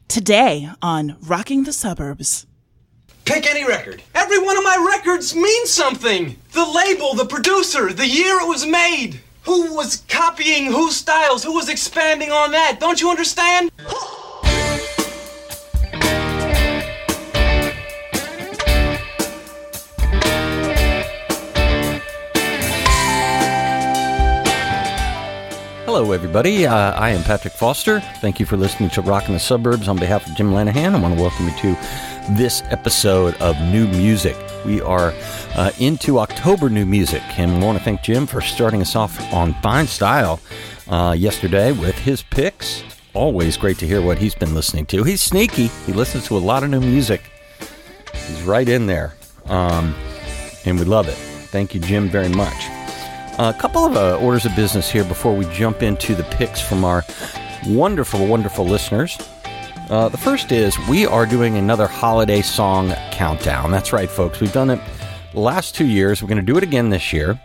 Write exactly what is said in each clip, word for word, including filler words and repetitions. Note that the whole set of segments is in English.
Today on Rocking the Suburbs. Pick any record. Every one of my records means something. The label, the producer, the year it was made. Who was copying whose styles, who was expanding on that. Don't you understand? Hello, everybody. Uh, I am Patrick Foster. Thank you for listening to Rockin' the Suburbs. On behalf of Jim Lanahan, I want to welcome you to this episode of New Music. We are uh, into October New Music, and we want to thank Jim for starting us off on fine style uh, yesterday with his picks. Always great to hear what he's been listening to. He's sneaky. He listens to a lot of new music. He's right in there, um, and we love it. Thank you, Jim, very much. A couple of uh, orders of business here before we jump into the picks from our wonderful, wonderful listeners. Uh, the first is we are doing another holiday song countdown. That's right, folks. We've done it the last two years. We're going to do it again this year.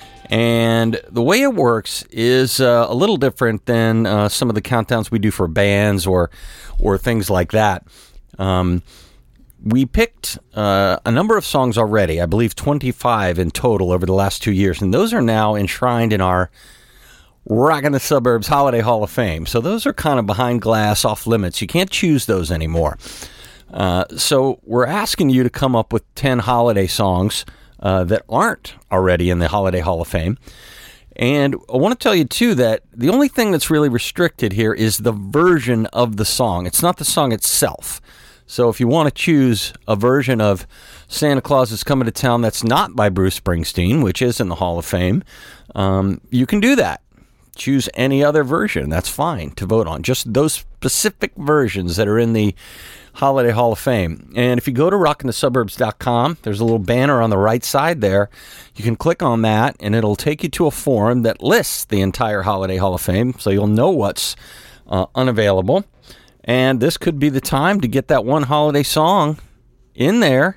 And the way it works is uh, a little different than uh, some of the countdowns we do for bands or or things like that. Um We picked uh, a number of songs already, I believe twenty-five in total over the last two years, and those are now enshrined in our Rockin' the Suburbs Holiday Hall of Fame. So those are kind of behind glass, off limits. You can't choose those anymore. Uh, so we're asking you to come up with ten holiday songs uh, that aren't already in the Holiday Hall of Fame. And I want to tell you, too, that the only thing that's really restricted here is the version of the song. It's not the song itself. So if you want to choose a version of Santa Claus is Coming to Town that's not by Bruce Springsteen, which is in the Hall of Fame, um, you can do that. Choose any other version. That's fine to vote on. Just those specific versions that are in the Holiday Hall of Fame. And if you go to rockin the suburbs dot com, there's a little banner on the right side there. You can click on that, and it'll take you to a form that lists the entire Holiday Hall of Fame, so you'll know what's uh, unavailable. And this could be the time to get that one holiday song in there.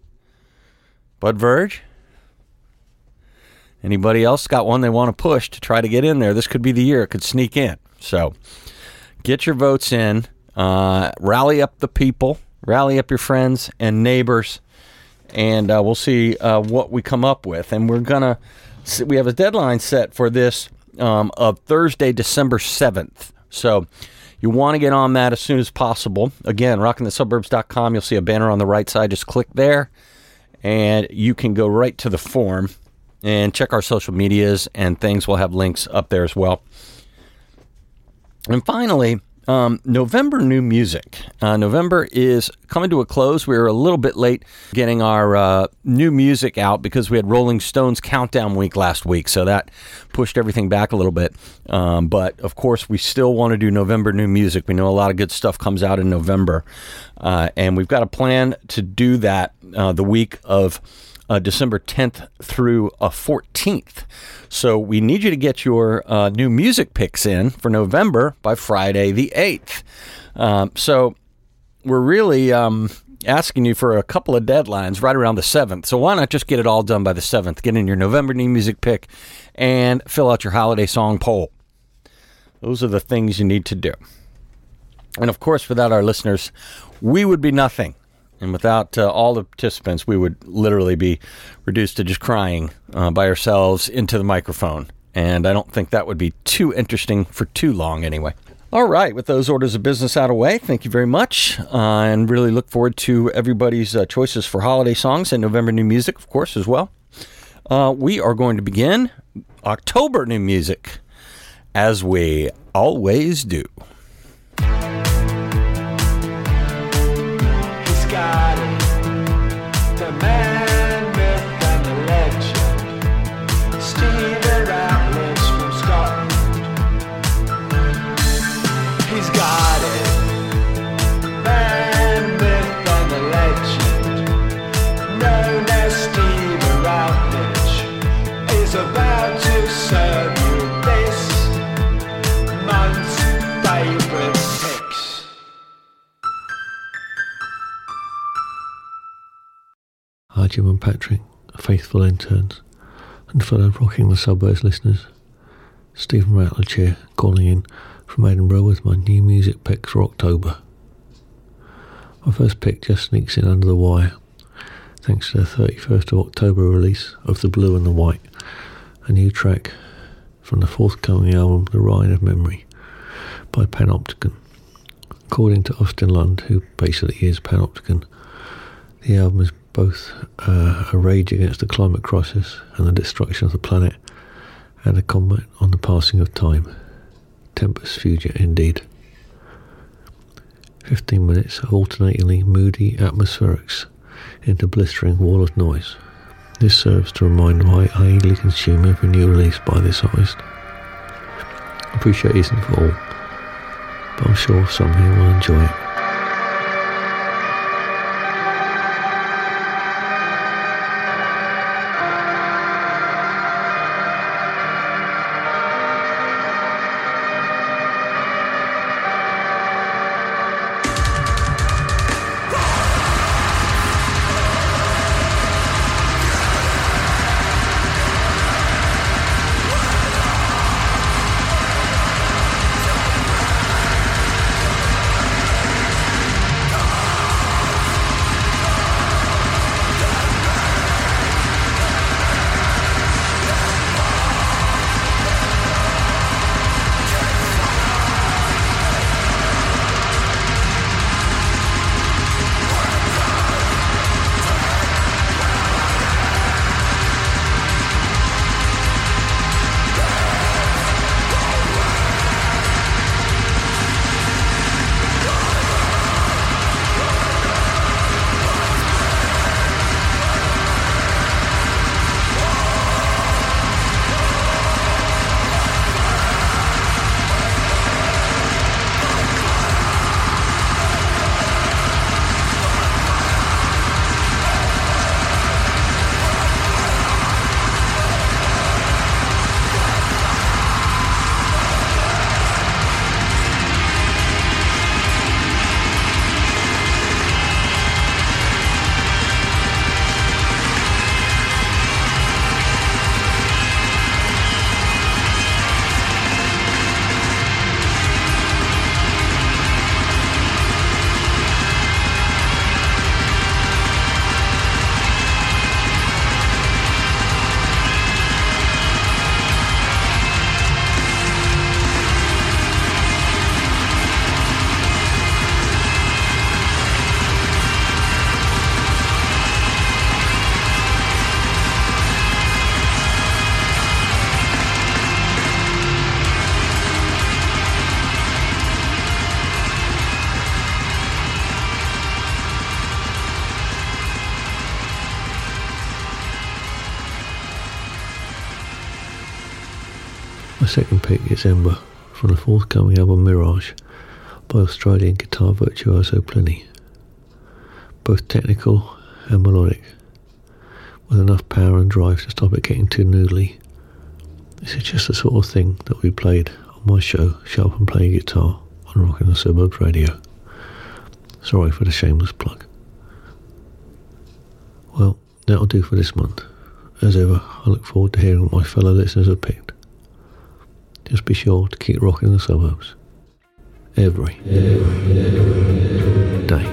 Bud Verge? Anybody else got one they want to push to try to get in there? This could be the year it could sneak in. So get your votes in. Uh, rally up the people. Rally up your friends and neighbors. And uh, we'll see uh, what we come up with. And we're going to... We have a deadline set for this um, of Thursday, December seventh. So... you want to get on that as soon as possible. Again, rockin the suburbs dot com. You'll see a banner on the right side. Just click there, and you can go right to the form and check our social medias and things. We'll have links up there as well. And finally, um, November New Music. Uh, November is coming to a close. We were a little bit late getting our uh, new music out because we had Rolling Stones Countdown Week last week, so that pushed everything back a little bit. Um, but, of course, we still want to do November New Music. We know a lot of good stuff comes out in November, uh, and we've got a plan to do that uh, the week of uh, December tenth through uh, fourteenth. So we need you to get your uh, new music picks in for November by Friday the eighth. Um, so we're really um, asking you for a couple of deadlines right around the seventh. So why not just get it all done by the seventh? Get in your November new music pick and fill out your holiday song poll. Those are the things you need to do. And of course, without our listeners, we would be nothing. And without uh, all the participants, we would literally be reduced to just crying uh, by ourselves into the microphone. And I don't think that would be too interesting for too long anyway. All right, with those orders of business out of the way, thank you very much. Uh, and really look forward to everybody's uh, choices for holiday songs and November new music, of course, as well. Uh, we are going to begin October new music, as we always do. Got it. The man, myth, and the legend. Stephen Routledge from Scotland. He's got it. Man, myth, and the legend. Known as Stephen Routledge is about to serve you this month's favorite picks. Hi Jim and Patrick, faithful interns, and fellow Rocking the Suburbs listeners. Stephen Routledge here, calling in from Edinburgh with my new music picks for October. My first pick just sneaks in under the wire, thanks to the thirty-first of October release of The Blue and the White, a new track from the forthcoming album The Ride of Memory by Panopticon. According to Austin Lund, who basically is Panopticon, the album is both uh, a rage against the climate crisis and the destruction of the planet, and a comment on the passing of time. Tempus fugit indeed. Fifteen minutes of alternatingly moody atmospherics into blistering wall of noise. This serves to remind why I eagerly consume every new release by this artist. Appreciate it isn't for all, but I'm sure some here will enjoy it. My second pick is Ember from the forthcoming album Mirage by Australian guitar virtuoso Pliny. Both technical and melodic, with enough power and drive to stop it getting too noodly. This is just the sort of thing that we played on my show, Sharp and Playing Guitar, on Rockin' the Suburbs Radio. Sorry for the shameless plug. Well, that'll do for this month. As ever, I look forward to hearing what my fellow listeners have picked. Just be sure to keep rocking the suburbs. Every, every, every day.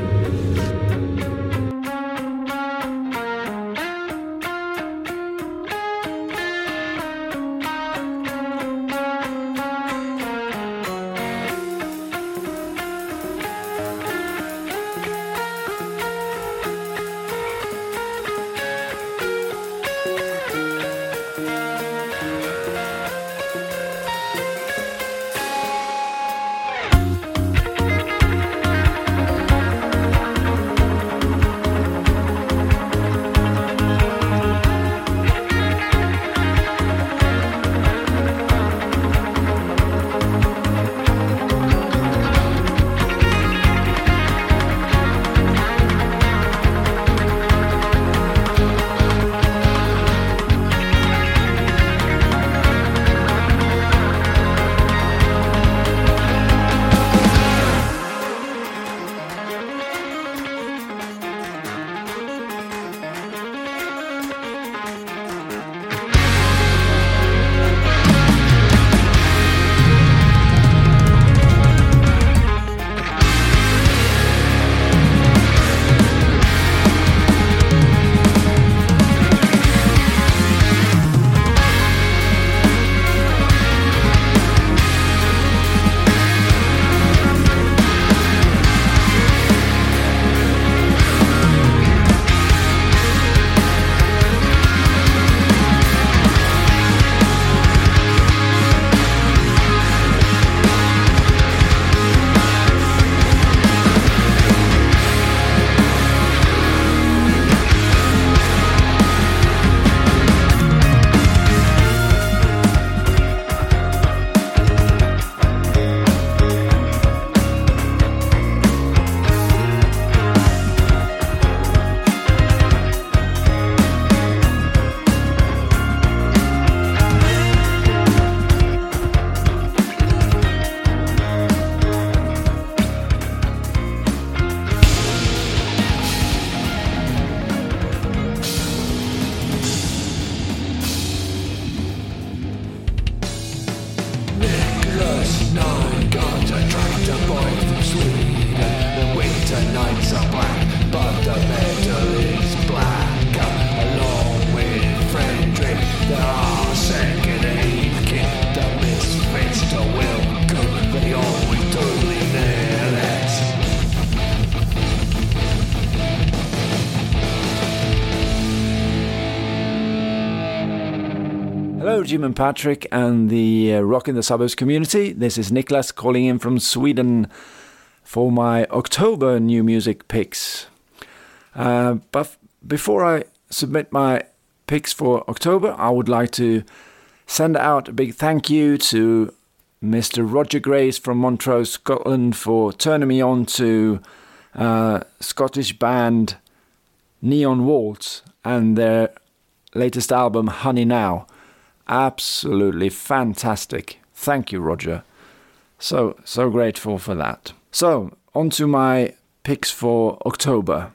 Hello, Jim and Patrick and the uh, Rock in the Suburbs community. This is Niklas calling in from Sweden for my October new music picks. Uh, but f- before I submit my picks for October, I would like to send out a big thank you to Mister Roger Grace from Montrose, Scotland, for turning me on to uh, Scottish band Neon Waltz and their latest album, Honey Now. Absolutely fantastic. Thank you, Roger. So, so grateful for that. So, on to my picks for October.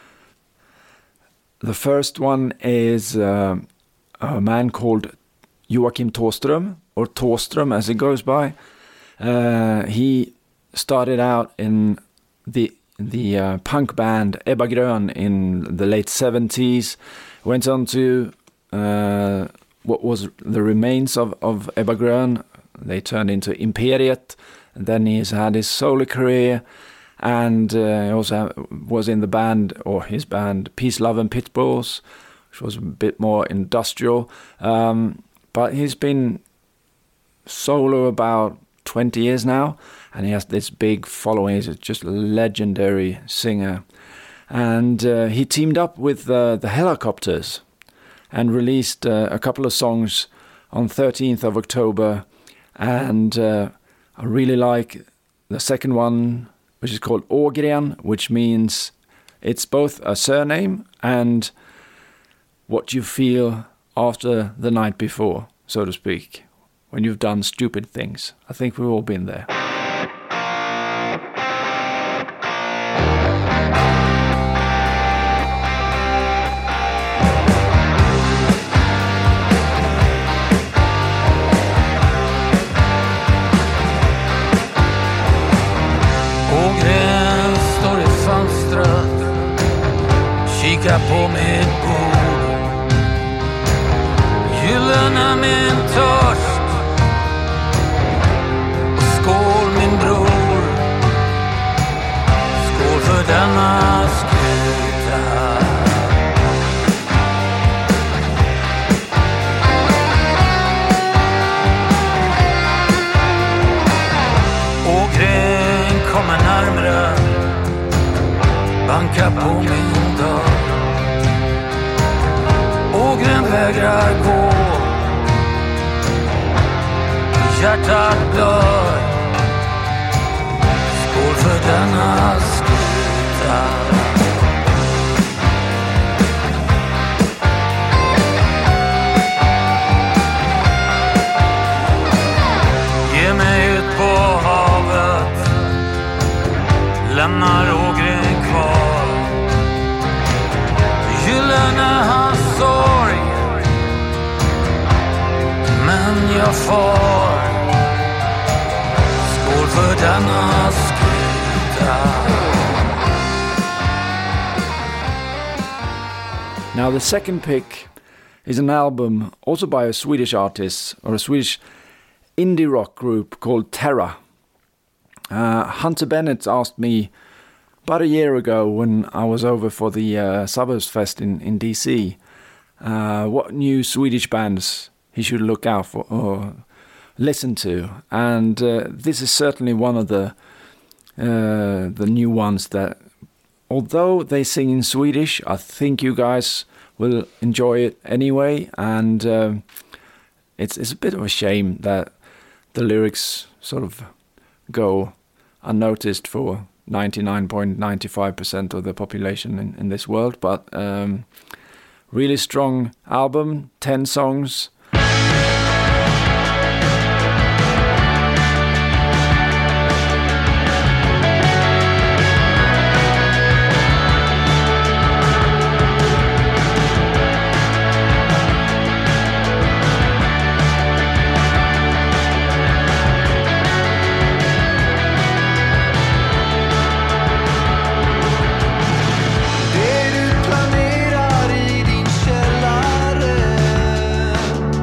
The first one is uh, a man called Joakim Thåström, or Thåström as it goes by. Uh, he started out in the the uh, punk band Ebba Grön in the late seventies, went on to uh, what was the remains of, of Ebba Grön. They turned into Imperiet, and then he's had his solo career, and uh, he also was in the band, or his band, Peace, Love and Pitbulls, which was a bit more industrial. Um, but he's been solo about twenty years now, and he has this big following. He's just a legendary singer. And uh, he teamed up with uh, the Helicopters and released uh, a couple of songs on thirteenth of October. And uh, I really like the second one, which is called Ågren, which means it's both a surname and what you feel after the night before, so to speak, when you've done stupid things. I think we've all been there. Ågren står i fönstret, kikar på mitt bord, gyllene min törst. Skål min bror, skål för denna skuta. Ågren kommer närmare, bankar på min dörr. Ågren vägrar gå, hjärtat blör. Skål för denna skuta. Ge mig ut på havet, lämnar Ågren kvar. Gyllene hans sorg, men jag far. Skål för denna skuta. Now the second pick is an album also by a Swedish artist, or a Swedish indie rock group called Terra. Uh, Hunter Bennett asked me about a year ago when I was over for the uh, Suburbs Fest in, in D C uh, what new Swedish bands he should look out for or listen to, and uh, this is certainly one of the uh, the new ones that, although they sing in Swedish, I think you guys will enjoy it anyway. And uh, it's it's a bit of a shame that the lyrics sort of go unnoticed for ninety-nine point nine five percent of the population in, in this world. But um, really strong album, ten songs. Det du planerar i din källare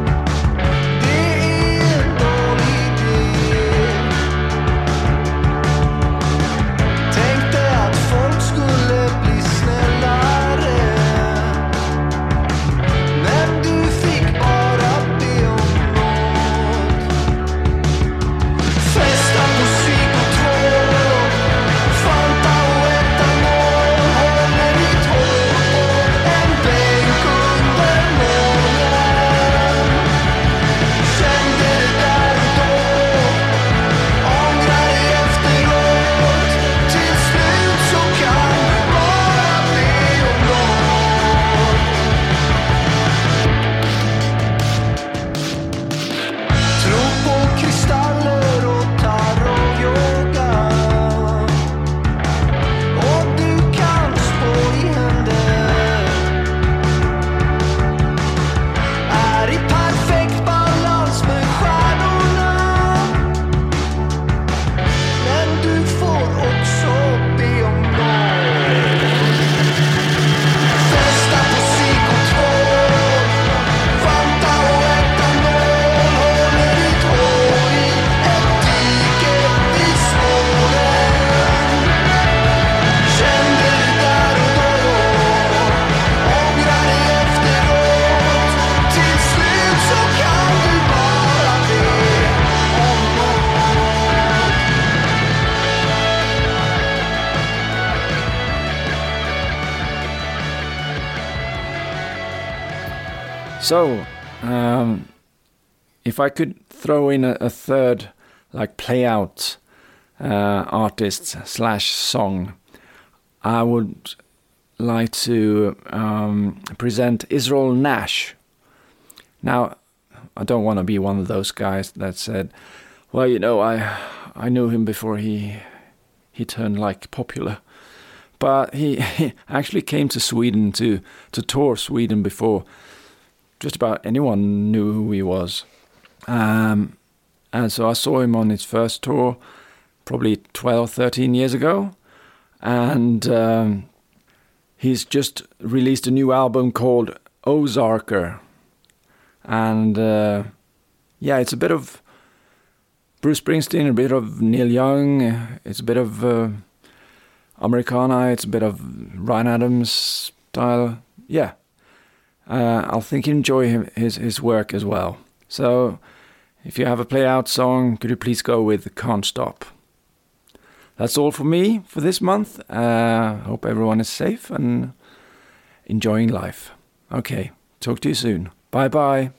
So, um, if I could throw in a, a third, like play out uh, artist slash song, I would like to um, present Israel Nash. Now, I don't want to be one of those guys that said, well, you know, I I knew him before he he turned like popular. But he, he actually came to Sweden to, to tour Sweden before just about anyone knew who he was. Um, and so I saw him on his first tour probably twelve, thirteen years ago. And um, he's just released a new album called Ozarker. And uh, yeah, it's a bit of Bruce Springsteen, a bit of Neil Young, it's a bit of uh, Americana, it's a bit of Ryan Adams style. Yeah, uh, I'll think you enjoy him, his, his work as well. So if you have a play out song, could you please go with Can't Stop? That's all for me for this month. Uh, hope everyone is safe and enjoying life. Okay, talk to you soon. Bye bye.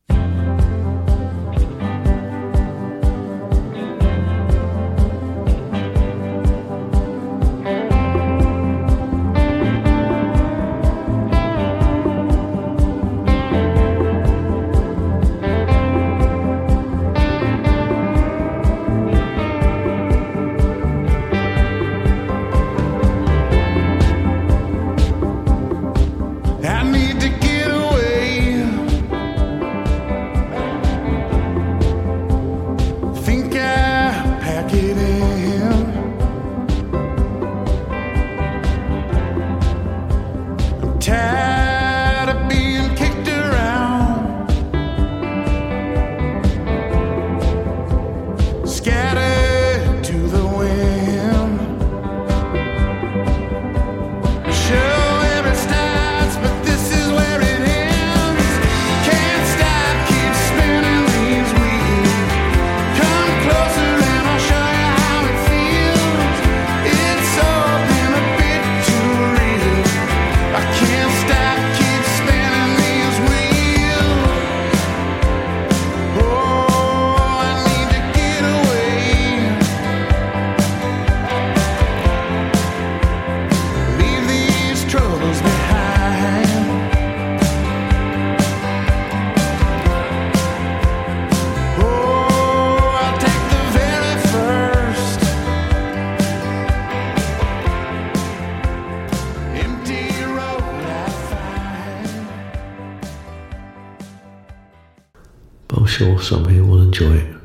I need to get away. Think I pack it in. I'm tired of being kicked around, scattered to the wind. Show where it starts, but this is where it ends. Can't stop, keep spinning these wheels. Come closer and I'll show you how it feels. It's all been a bit too real. I can't stop, keep spinning these wheels. Oh, I need to get away. Leave these troubles behind. Oh, I'll take the very first empty road I find. But I'm sure some here will enjoy it.